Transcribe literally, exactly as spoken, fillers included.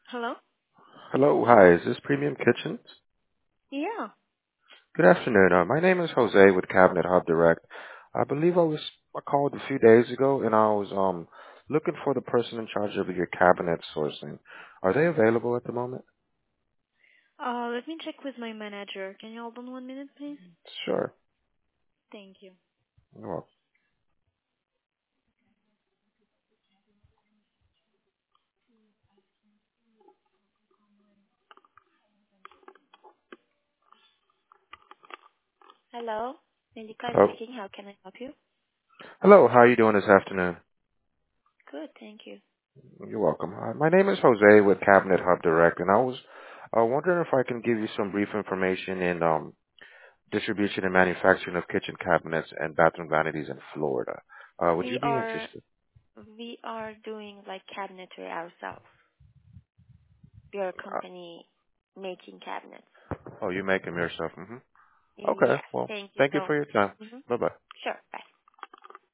Hello? Hello, hi. Is this Premium Kitchens? Yeah. Good afternoon. Uh, my name is Jose with Cabinet Hub Direct. I believe I was I called a few days ago, and I was um looking for the person in charge of your cabinet sourcing. Are they available at the moment? Uh, let me check with my manager. Can you hold on one minute, please? Sure. Thank you. You're welcome. Hello? Melika Hello. speaking. How can I help you? Hello. How are you doing this afternoon? Good, thank you. You're welcome. Uh, my name is Jose with Cabinet Hub Direct, and I was uh, wondering if I can give you some brief information in um distribution and manufacturing of kitchen cabinets and bathroom vanities in Florida. Uh, would We you be are interested? we are doing like cabinetry ourselves. We are a company making cabinets. Oh, you make them yourself. hmm Okay. Yes. Well, Thank you thank you so for your time. much. hmm Bye bye.